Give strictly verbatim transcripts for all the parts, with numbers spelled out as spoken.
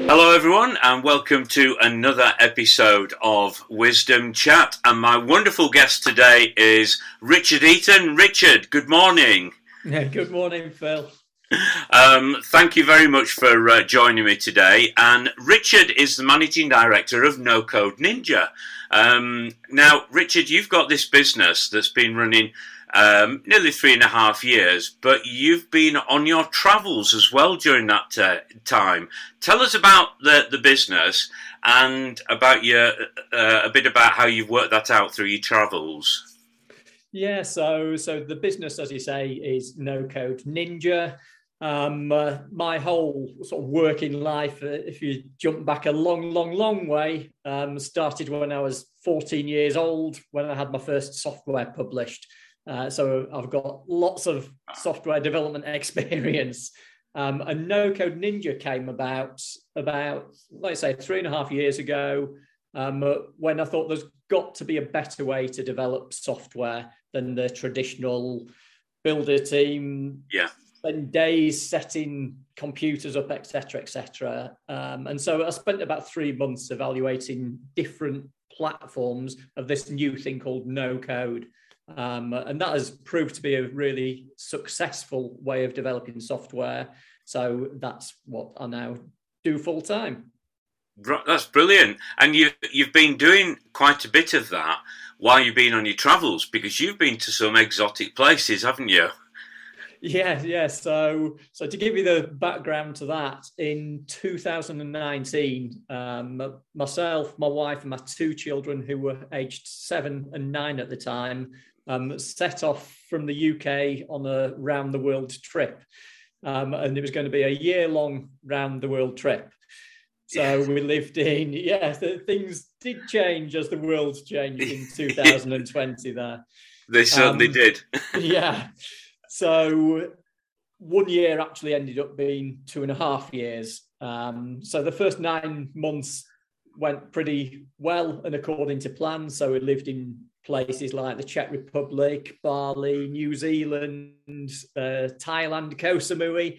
Hello, everyone, and welcome to another episode of Wisdom Chat. And my wonderful guest today is Richard Eaton. Richard, good morning. Yeah, good morning, Phil. Um, thank you very much for uh, joining me today. And Richard is the managing director of No Code Ninja. Um, now, Richard, you've got this business that's been running um, nearly three and a half years, but you've been on your travels as well during that uh, time. Tell us about the, the business and about your uh, a bit about how you've worked that out through your travels. Yeah, so so the business, as you say, is No Code Ninja. Um, uh, my whole sort of working life, uh, if you jump back a long, long, long way, um, started when I was fourteen years old, when I had my first software published. Uh, so I've got lots of software development experience. Um, and No Code Ninja came about about, let's say, three and a half years ago, um, uh, when I thought there's got to be a better way to develop software than the traditional builder team. Yeah. Spend days setting computers up, et cetera, et cetera. Um, and so I spent about three months evaluating different platforms of this new thing called No Code. Um, and that has proved to be a really successful way of developing software. So that's what I now do full time. That's brilliant. And you, you've been doing quite a bit of that while you've been on your travels, because you've been to some exotic places, haven't you? Yeah, yeah. So, so to give you the background to that, in two thousand nineteen, um, myself, my wife, and my two children, who were aged seven and nine at the time, um, set off from the U K on a round the world trip, um, and it was going to be a year-long round the world trip. So we lived in, yeah, the, things did change as the world changed in two thousand twenty there. They certainly um, did. Yeah. So one year actually ended up being two and a half years. Um, so the first nine months went pretty well and according to plan. So we lived in places like the Czech Republic, Bali, New Zealand, uh, Thailand, Koh Samui,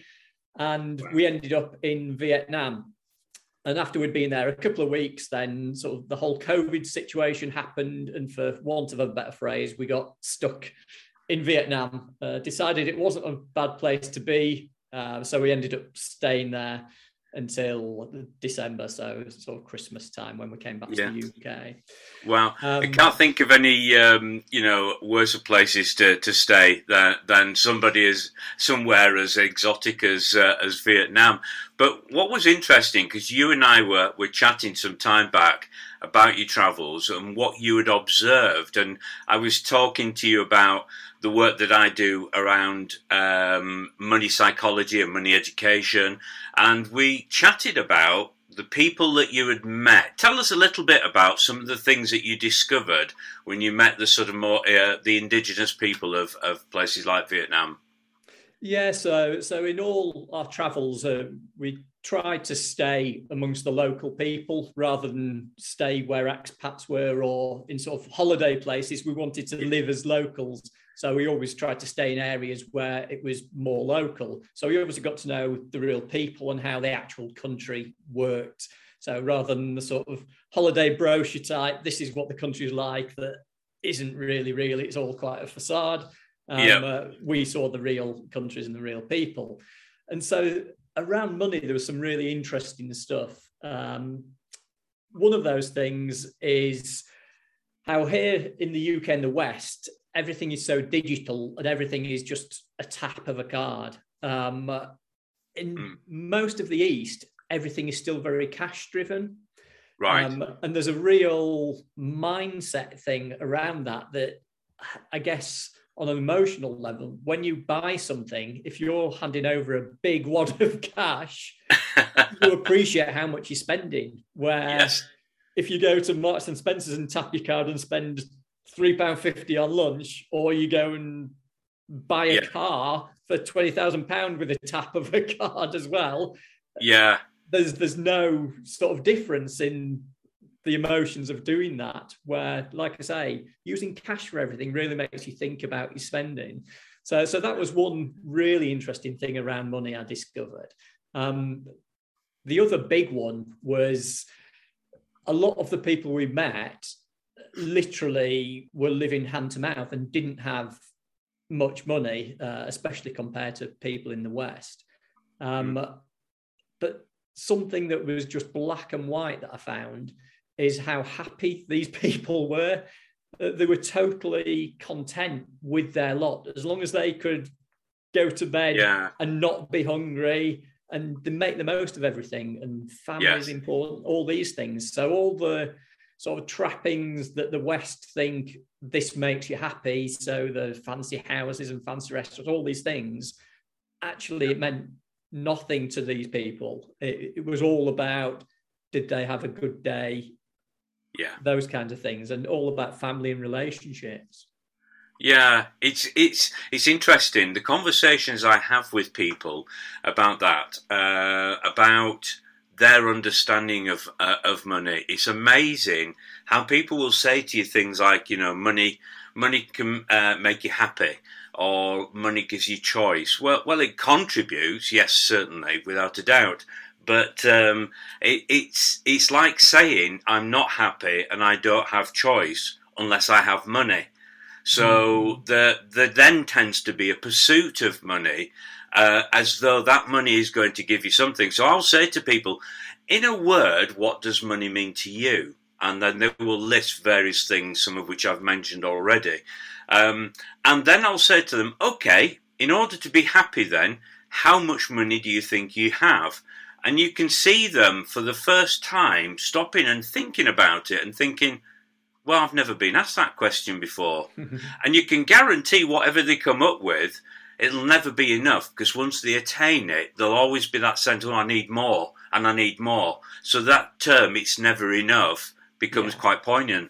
and we ended up in Vietnam. And after we'd been there a couple of weeks, then sort of the whole COVID situation happened. And for want of a better phrase, we got stuck in Vietnam. Uh, decided it wasn't a bad place to be. Uh, so we ended up staying there until December. So sort of Christmas time when we came back yeah. to the U K. Wow. Um, I can't think of any, um, you know, worse places to, to stay than, than somebody as somewhere as exotic as uh, as Vietnam. But what was interesting, because you and I were, were chatting some time back about your travels and what you had observed. And I was talking to you about the work that I do around um, money psychology and money education. And we chatted about the people that you had met. Tell us a little bit about some of the things that you discovered when you met the sort of more, uh, the indigenous people of, of places like Vietnam. Yeah, so so in all our travels, uh, we tried to stay amongst the local people rather than stay where expats were or in sort of holiday places. We wanted to live as locals. So we always tried to stay in areas where it was more local. So we obviously got to know the real people and how the actual country worked. So rather than the sort of holiday brochure type, this is what the country's like, that isn't really real. It's all quite a facade. Um, yep. uh, we saw the real countries and the real people. And so around money, there was some really interesting stuff. Um, one of those things is how here in the U K and the West, everything is so digital and everything is just a tap of a card. Um, in mm. most of the East, everything is still very cash driven. Right. Um, and there's a real mindset thing around that, that I guess on an emotional level, when you buy something, if you're handing over a big wad of cash, you appreciate how much you're spending. Where yes. if you go to Marks and Spencer's and tap your card and spend three pounds fifty on lunch, or you go and buy a yeah. car for twenty thousand pounds with a tap of a card as well. Yeah. There's there's no sort of difference in the emotions of doing that, where, like I say, using cash for everything really makes you think about your spending. So, so that was one really interesting thing around money I discovered. Um, the other big one was a lot of the people we met literally were living hand to mouth and didn't have much money, uh, especially compared to people in the West. Um, mm. But something that was just black and white that I found is how happy these people were. They were totally content with their lot, as long as they could go to bed yeah. and not be hungry, and they make the most of everything. And family yes. is important, all these things. So all the sort of trappings that the West think this makes you happy, so the fancy houses and fancy restaurants, all these things, actually it meant nothing to these people. It, it was all about, did they have a good day? Yeah, those kinds of things, and all about family and relationships. Yeah, it's it's it's interesting, the conversations I have with people about that, uh, about their understanding of uh, of money. It's amazing how people will say to you things like, you know, money money can uh, make you happy, or money gives you choice. Well, well, it contributes, yes, certainly, without a doubt. But um, it, it's it's like saying I'm not happy and I don't have choice unless I have money. So mm-hmm. the there then tends to be a pursuit of money, uh, as though that money is going to give you something. So I'll say to people, in a word, what does money mean to you? And then they will list various things, some of which I've mentioned already. Um, and then I'll say to them, okay, in order to be happy then, how much money do you think you have? And you can see them for the first time stopping and thinking about it and thinking, well, I've never been asked that question before. And you can guarantee whatever they come up with, it'll never be enough, because once they attain it, there'll always be that sense, oh, I need more and I need more. So that term, it's never enough, becomes yeah. quite poignant.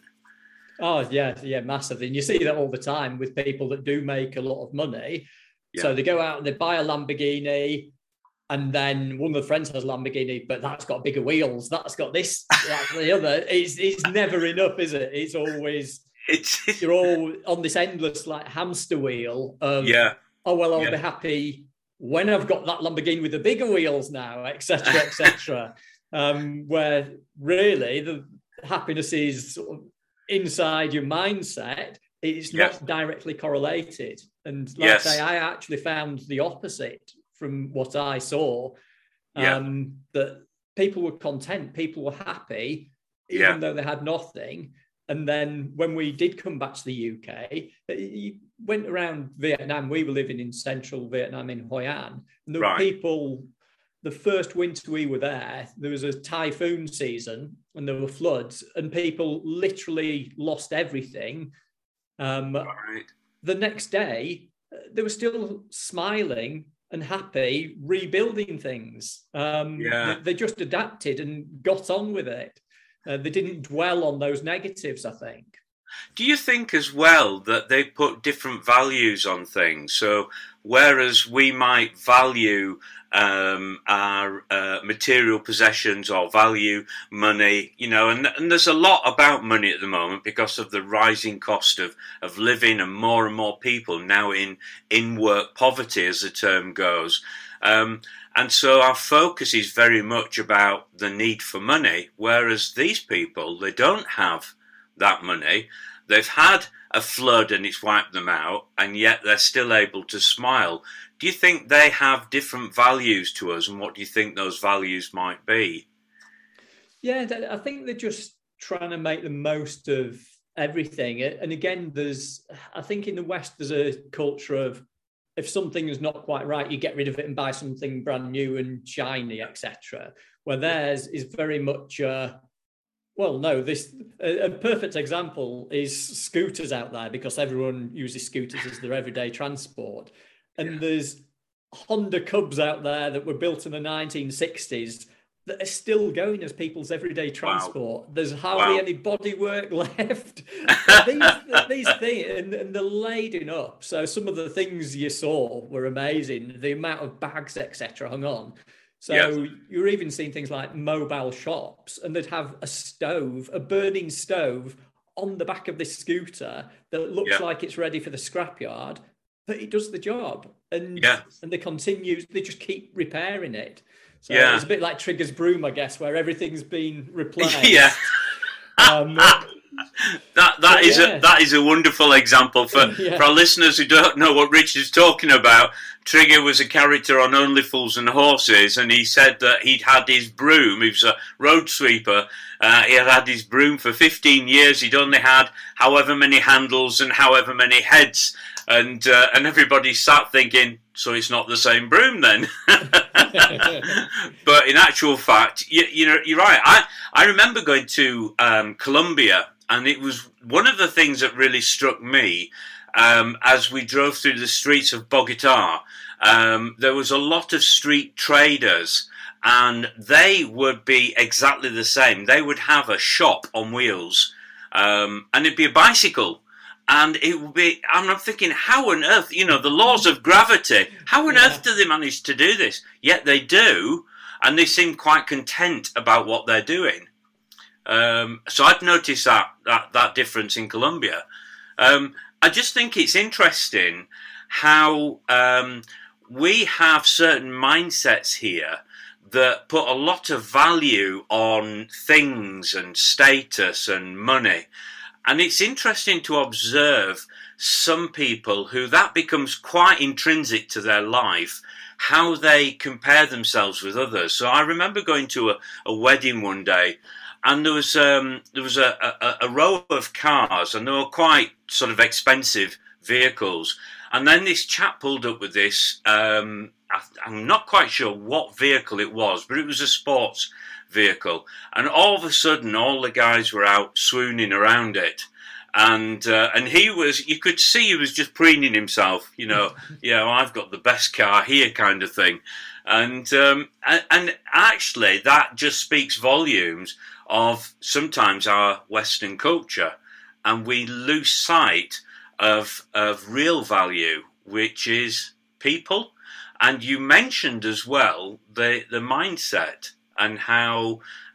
Oh, yeah, yeah, massively. And you see that all the time with people that do make a lot of money. Yeah. So they go out and they buy a Lamborghini, and then one of the friends has a Lamborghini, but that's got bigger wheels. That's got this, that's the other. It's it's never enough, is it? It's always, it's, you're all on this endless like hamster wheel of, yeah. oh, well, I'll yeah. be happy when I've got that Lamborghini with the bigger wheels now, et cetera, et cetera. um, where really the happiness is sort of inside your mindset. It's not yes. directly correlated. And like yes. I say, I actually found the opposite from what I saw, yeah. um, that people were content, people were happy, even yeah. though they had nothing. And then when we did come back to the U K, you went around Vietnam. We were living in central Vietnam in Hoi An. And there right. were people, the first winter we were there, there was a typhoon season and there were floods, and people literally lost everything. Um, right. The next day, they were still smiling and happy, rebuilding things. Um, yeah. they, they just adapted and got on with it. Uh, they didn't dwell on those negatives, I think. Do you think as well that they put different values on things? So whereas we might value um, our uh, material possessions or value money, you know, and, and there's a lot about money at the moment because of the rising cost of, of living, and more and more people now in, in work poverty, as the term goes. Um, and so our focus is very much about the need for money, whereas these people, they don't have that money. They've had a flood and it's wiped them out, and yet they're still able to smile. Do you think they have different values to us, and what do you think those values might be? Yeah, I think they're just trying to make the most of everything. And again, there's, I think in the West, there's a culture of, if something is not quite right, you get rid of it and buy something brand new and shiny, et cetera. Where theirs is very much, uh, well, no, this a, a perfect example is scooters out there, because everyone uses scooters as their everyday transport. And yeah. there's Honda Cubs out there that were built in the nineteen sixties that are still going as people's everyday transport. Wow. There's hardly wow. any bodywork left. these these things, and, and they're laden up. So some of the things you saw were amazing. The amount of bags, et cetera, hung on. So yes. you're even seeing things like mobile shops, and they'd have a stove, a burning stove on the back of this scooter that looks yeah. like it's ready for the scrapyard, but it does the job. And, yeah. and they continue, they just keep repairing it. So yeah. it's a bit like Trigger's broom, I guess, where everything's been replaced. Yeah. um, that that is yeah. a that is a wonderful example for, yeah. for our listeners who don't know what Richard's talking about. Trigger was a character on Only Fools and Horses, and he said that he'd had his broom. He was a road sweeper. Uh, he had had his broom for fifteen years. He'd only had however many handles and however many heads, and uh, and everybody sat thinking, so it's not the same broom then. But in actual fact, you, you know, you're right. I I remember going to um, Colombia, and it was one of the things that really struck me um, as we drove through the streets of Bogota. Um, there was a lot of street traders, and they would be exactly the same. They would have a shop on wheels, um, and it'd be a bicycle. And it would be, I'm thinking, how on earth, you know, the laws of gravity, how on yeah. earth do they manage to do this? Yet they do, and they seem quite content about what they're doing. Um, so I've noticed that, that, that difference in Colombia. Um, I just think it's interesting how um, we have certain mindsets here that put a lot of value on things and status and money. And it's interesting to observe some people who that becomes quite intrinsic to their life, how they compare themselves with others. So I remember going to a, a wedding one day, and there was um, there was a, a, a row of cars, and they were quite sort of expensive vehicles. And then this chap pulled up with this, um, I, I'm not quite sure what vehicle it was, but it was a sports vehicle, and all of a sudden all the guys were out swooning around it, and uh, and he was, you could see he was just preening himself, you know, yeah, well, I've got the best car here kind of thing. And, um, and and actually that just speaks volumes of sometimes our Western culture, and we lose sight of of real value, which is people. And you mentioned as well the the mindset, and how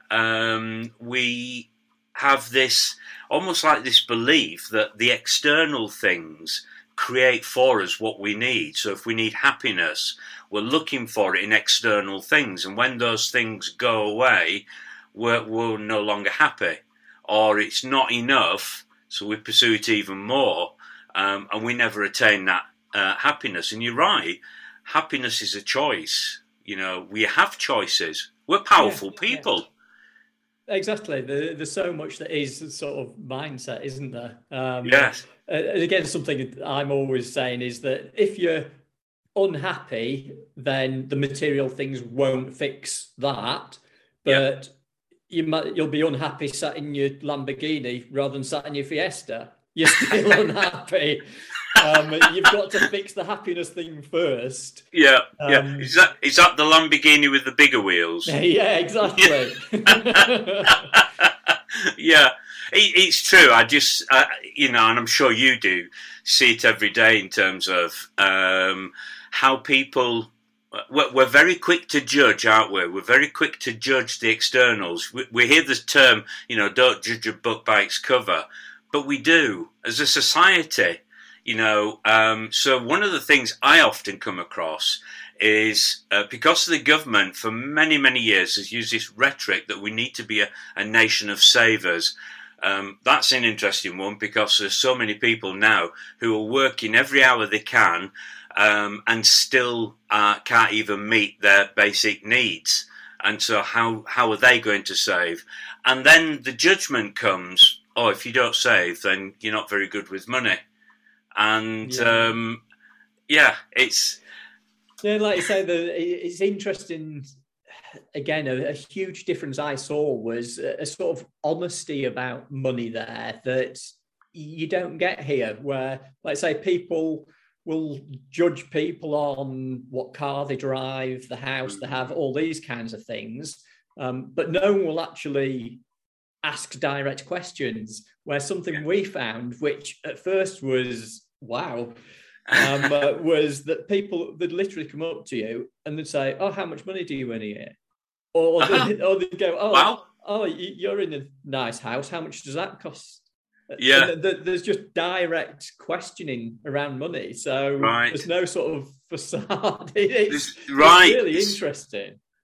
um, we have this, almost like this belief that the external things create for us what we need. So if we need happiness, we're looking for it in external things. And when those things go away, we're, we're no longer happy. Or it's not enough, so we pursue it even more. Um, and we never attain that uh, happiness. And you're right, happiness is a choice. You know, we have choices. We're powerful yeah, people. Yeah. Exactly. There, there's so much that is sort of mindset, isn't there? Um, yes. And again, something I'm always saying is that if you're unhappy, then the material things won't fix that. But yeah. you might, you'll be unhappy sat in your Lamborghini rather than sat in your Fiesta. You're still unhappy. Um, you've got to fix the happiness thing first. Yeah, um, yeah. Is that is that the Lamborghini with the bigger wheels? Yeah, exactly. Yeah, it, it's true. I just, uh, you know, and I'm sure you do see it every day in terms of um, how people. We're, we're very quick to judge, aren't we? We're very quick to judge the externals. We, we hear this term, you know, don't judge a book by its cover, but we do as a society. You know, um, so one of the things I often come across is uh, because the government for many, many years has used this rhetoric that we need to be a, a nation of savers. Um, that's an interesting one because there's so many people now who are working every hour they can um, and still uh, can't even meet their basic needs. And so how, how are they going to save? And then the judgment comes, oh, if you don't save, then you're not very good with money. And yeah. Um, yeah, it's yeah, like you say, the it's interesting. Again, a, a huge difference I saw was a, a sort of honesty about money there that you don't get here. Where, like say, people will judge people on what car they drive, the house they have, all these kinds of things, um, but no one will actually ask direct questions. Where something we found, which at first was wow, um, uh, was that people would literally come up to you and they'd say, "Oh, how much money do you earn a year?" Or, uh-huh. they, or they'd go, "Oh, wow. oh, you're in a nice house. How much does that cost?" Yeah, and th- there's just direct questioning around money, so right. there's no sort of facade. It's, right. it's really it's, interesting.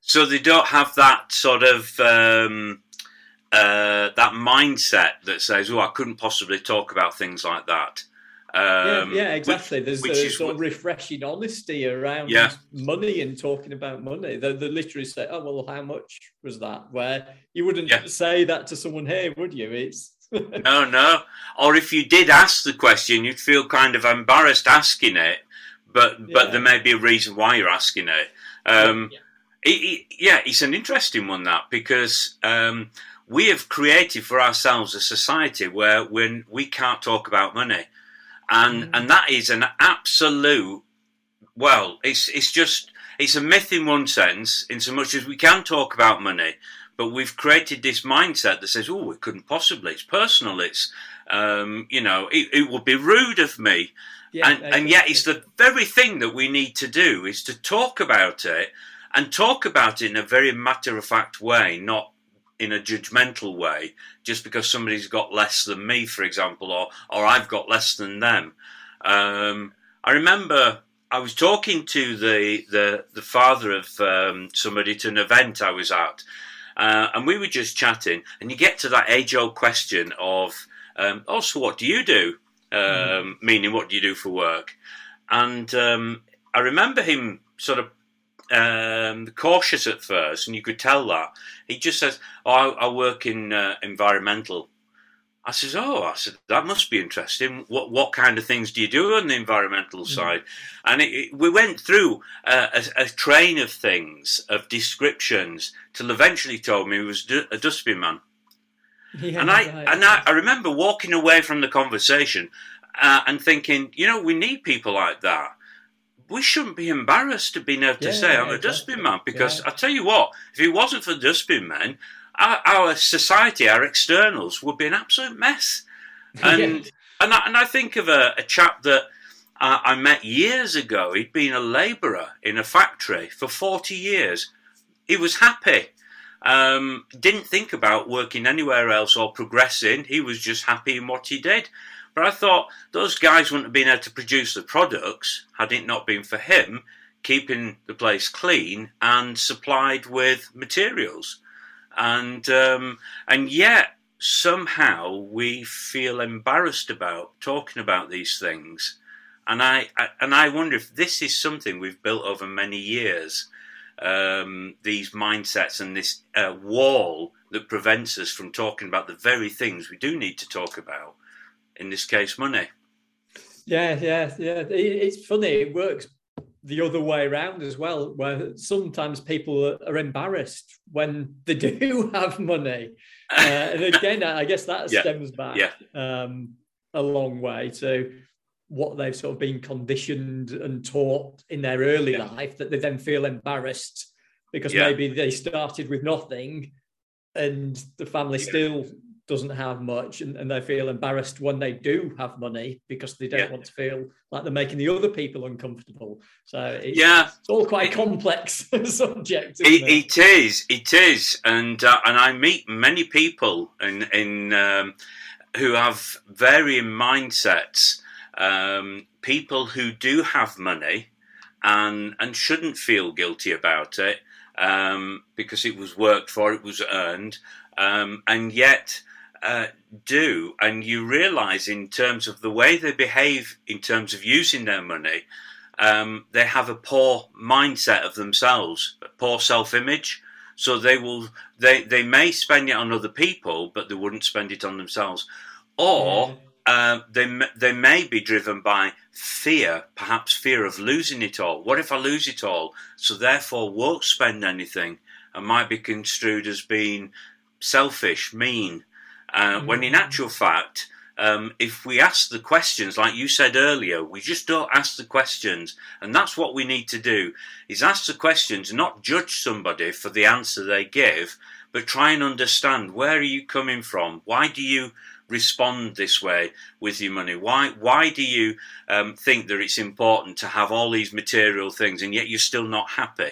So they don't have that sort of um, uh, that mindset that says, "Oh, I couldn't possibly talk about things like that." Yeah, Um, yeah, exactly. which, There's which a is sort of refreshing honesty yeah, around money and talking about money. They, they literally say, "Oh, well, how much was that?" Where you yeah. wouldn't say that to someone here, would you? It's No, no. Or if you did ask the question, you'd feel kind of embarrassed asking it, but but yeah, there may be a reason why you're asking it. yeah, Um, it, it yeah, it's an interesting one, that, because um, we have created for ourselves a society where when we can't talk about money, and mm, and that is an absolute, well, it's it's just it's a myth in one sense, in so much as we can talk about money, but we've created this mindset that says, "Oh, it couldn't possibly. It's personal. It's um, you know, it, it would be rude of me." yeah, And and yet, exactly. it's the very thing that we need to do, is to talk about it, and talk about it in a very matter of fact way, not in a judgmental way, just because somebody's got less than me, for example, or or I've got less than them. Um, I remember I was talking to the the, the father of um, somebody to an event I was at, uh, and we were just chatting. And you get to that age-old question of, um, "Oh, so what do you do?" Mm. Um, meaning, what do you do for work? And um, I remember him sort of um, cautious at first, and you could tell that. He just says, "Oh, I, I work in uh, environmental." I says, "Oh," I said, "that must be interesting. What what kind of things do you do on the environmental Mm. side?" And it, it, we went through uh, a, a train of things, of descriptions, till eventually he told me he was a dustbin man. And Yeah, I right. and I, I remember walking away from the conversation uh, and thinking, you know, we need people like that. We shouldn't be embarrassed to being able to Yeah, say yeah, I'm a dustbin exactly. man, because Yeah, I tell you what, if it wasn't for the dustbin men, our, our society, our externals, would be an absolute mess. yeah, And and I, and I think of a, a chap that uh, I met years ago. He'd been a labourer in a factory for forty years. He was happy. Um, didn't think about working anywhere else or progressing. He was just happy in what he did. But I thought those guys wouldn't have been able to produce the products had it not been for him keeping the place clean and supplied with materials. And um, and yet somehow we feel embarrassed about talking about these things. And I, I and I wonder if this is something we've built over many years. Um, these mindsets and this uh, wall that prevents us from talking about the very things we do need to talk about. In this case, money. yeah, yeah, yeah. It, it's funny. It works the other way around as well, where sometimes people are, are embarrassed when they do have money. Uh, and again, I guess that yeah, stems back yeah, um, a long way to what they've sort of been conditioned and taught in their early yeah, life, that they then feel embarrassed because yeah, maybe they started with nothing and the family yeah, still doesn't have much, and, and they feel embarrassed when they do have money because they don't yeah, want to feel like they're making the other people uncomfortable. So it's yeah. it's all quite It, complex subject, isn't it, it? it is, it is, and uh, and I meet many people in in um, who have varying mindsets. Um, people who do have money and and shouldn't feel guilty about it, um, because it was worked for, it was earned, um, and yet uh, do. And you realise, in terms of the way they behave, in terms of using their money, um, they have a poor mindset of themselves, a poor self-image. So they will, they they may spend it on other people, but they wouldn't spend it on themselves, Yeah. or uh, they they may be driven by fear, perhaps fear of losing it all. What if I lose it all? So therefore, won't spend anything, and might be construed as being selfish, mean. Uh, when in Mm-hmm. actual fact, um, if we ask the questions, like you said earlier, we just don't ask the questions, and that's what we need to do: is ask the questions, not judge somebody for the answer they give, but try and understand, where are you coming from? Why do you respond this way with your money? Why why do you um, think that it's important to have all these material things and yet you're still not happy?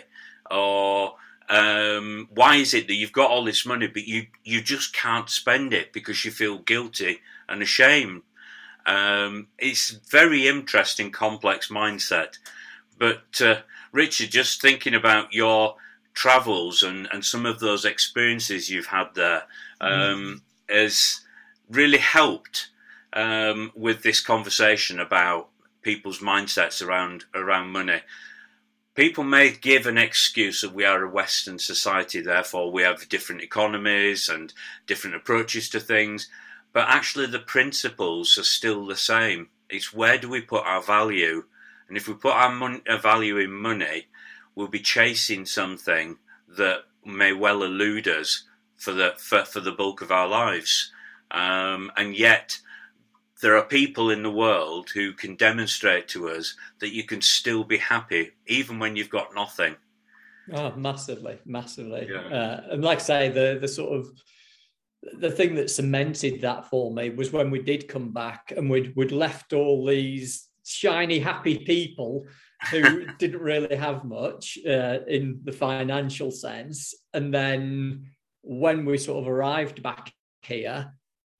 Or um, why is it that you've got all this money but you, you just can't spend it because you feel guilty and ashamed? Um, it's very interesting, complex mindset. But uh, Richard, just thinking about your travels and, and some of those experiences you've had there um, mm. has really helped um, with this conversation about people's mindsets around around money. People may give an excuse that we are a Western society, therefore we have different economies and different approaches to things, but actually the principles are still the same. It's where do we put our value? And if we put our, mon- our value in money, we'll be chasing something that may well elude us for the for, for the bulk of our lives. Um, and yet, there are people in the world who can demonstrate to us that you can still be happy even when you've got nothing. Oh, massively, massively. Yeah. Uh, and like I say, the the sort of the thing that cemented that for me was when we did come back and we'd we'd left all these shiny, happy people who didn't really have much uh, in the financial sense. And then when we sort of arrived back here,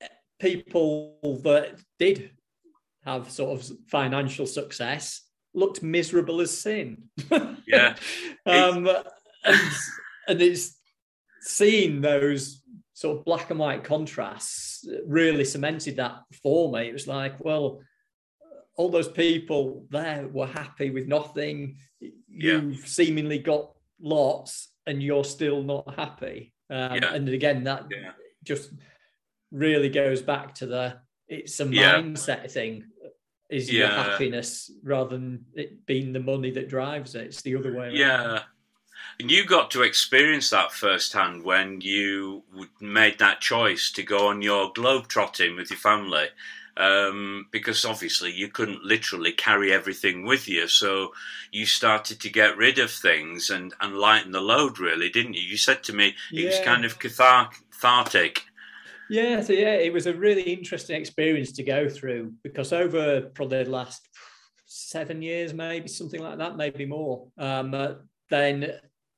people that did have sort of financial success looked miserable as sin. Yeah. um, and, and it's seeing those sort of black and white contrasts really cemented that for me. It was like, well, all those people there were happy with nothing. You've yeah. seemingly got lots and you're still not happy. Um, yeah. And again, that yeah. just really goes back to the, it's a mindset yeah. thing. Is yeah. your happiness rather than it being the money that drives it. It's the other way around. Yeah. And you got to experience that firsthand when you made that choice to go on your globe-trotting with your family. Um, because obviously you couldn't literally carry everything with you. So you started to get rid of things and, and lighten the load, really, didn't you? You said to me it yeah. was kind of cathartic. Yeah, so yeah, it was a really interesting experience to go through because over probably the last seven years, maybe something like that, maybe more, um, uh, then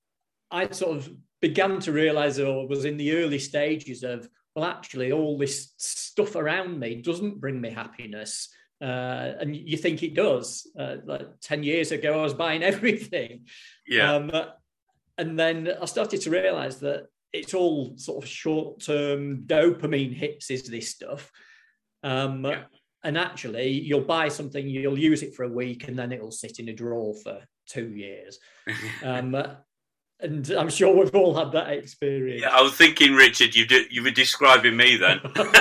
I sort of began to realise or was in the early stages of, well, actually, all this stuff around me doesn't bring me happiness. Uh, and you think it does. Uh, like ten years ago, I was buying everything. Yeah. Um, and then I started to realise that it's all sort of short-term dopamine hits is this stuff. Um, yeah. And actually, you'll buy something, you'll use it for a week, and then it'll sit in a drawer for two years. um, and I'm sure we've all had that experience. Yeah, I was thinking, Richard, you do, you were describing me then.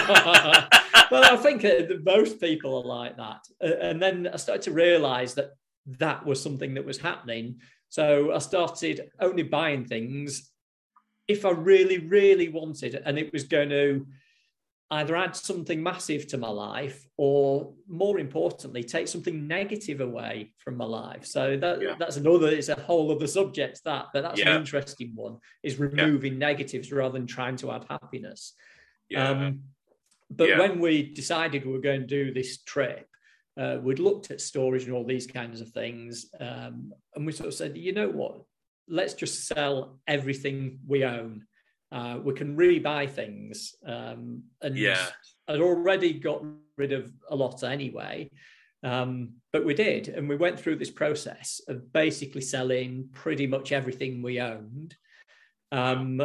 Well, I think that most people are like that. And then I started to realise that that was something that was happening. So I started only buying things if I really, really wanted, and it was going to either add something massive to my life or, more importantly, take something negative away from my life. So that, yeah. that's another, it's a whole other subject, that, but that's yeah. an interesting one, is removing yeah. negatives rather than trying to add happiness. Yeah. Um, but yeah. when we decided we were going to do this trip, uh, we'd looked at storage and all these kinds of things, um, and we sort of said, you know what, let's just sell everything we own. Uh, we can rebuy things. Um, and yeah. I'd already got rid of a lot anyway, um, but we did. And we went through this process of basically selling pretty much everything we owned. Um,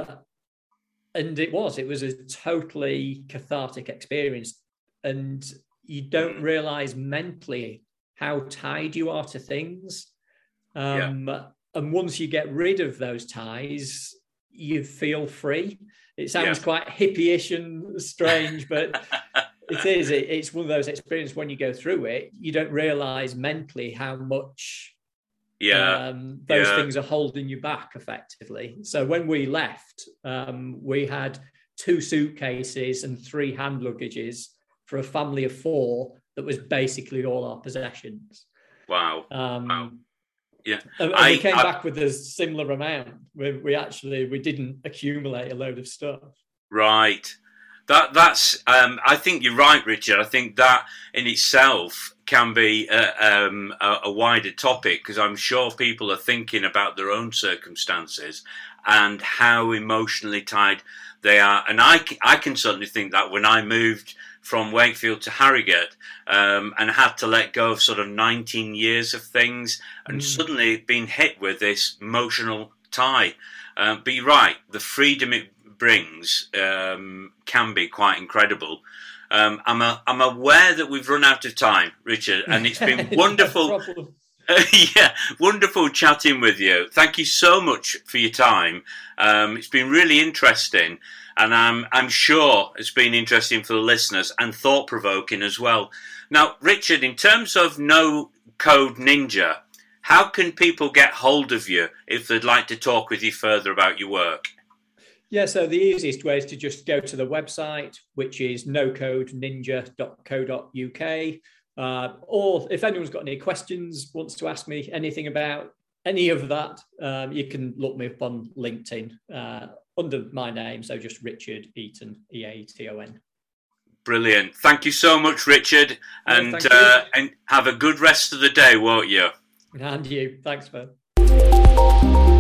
and it was, it was a totally cathartic experience. And you don't realize mentally how tied you are to things. Um, yeah. And once you get rid of those ties, you feel free. It sounds yeah. quite hippie-ish and strange, but it is. It, it's one of those experiences when you go through it, you don't realise mentally how much yeah. um, those yeah. things are holding you back effectively. So when we left, um, we had two suitcases and three hand luggages for a family of four that was basically all our possessions. Wow. Um, wow. Yeah, and, and I, we came I, back with a similar amount. We, we actually we didn't accumulate a load of stuff. Right. That that's. Um, I think you're right, Richard. I think that in itself can be a, um, a, a wider topic, because I'm sure people are thinking about their own circumstances and how emotionally tied they are. And I I can certainly think that when I moved from Wakefield to Harrogate, um, and had to let go of sort of nineteen years of things, and mm. suddenly being hit with this emotional tie. Uh, but you're right, the freedom it brings um, can be quite incredible. Um, I'm a, I'm aware that we've run out of time, Richard, and it's been wonderful. No uh, yeah, wonderful chatting with you. Thank you so much for your time. Um, it's been really interesting, and I'm I'm sure it's been interesting for the listeners and thought provoking as well. Now, Richard, in terms of No Code Ninja, how can people get hold of you if they'd like to talk with you further about your work? Yeah, so the easiest way is to just go to the website, which is no code ninja dot co dot U K. Uh, or if anyone's got any questions, wants to ask me anything about any of that, um, you can look me up on LinkedIn uh, under my name. So just Richard Eaton, E A T O N. Brilliant. Thank you so much, Richard. And, oh, uh, and have a good rest of the day, won't you? And you. Thanks, man.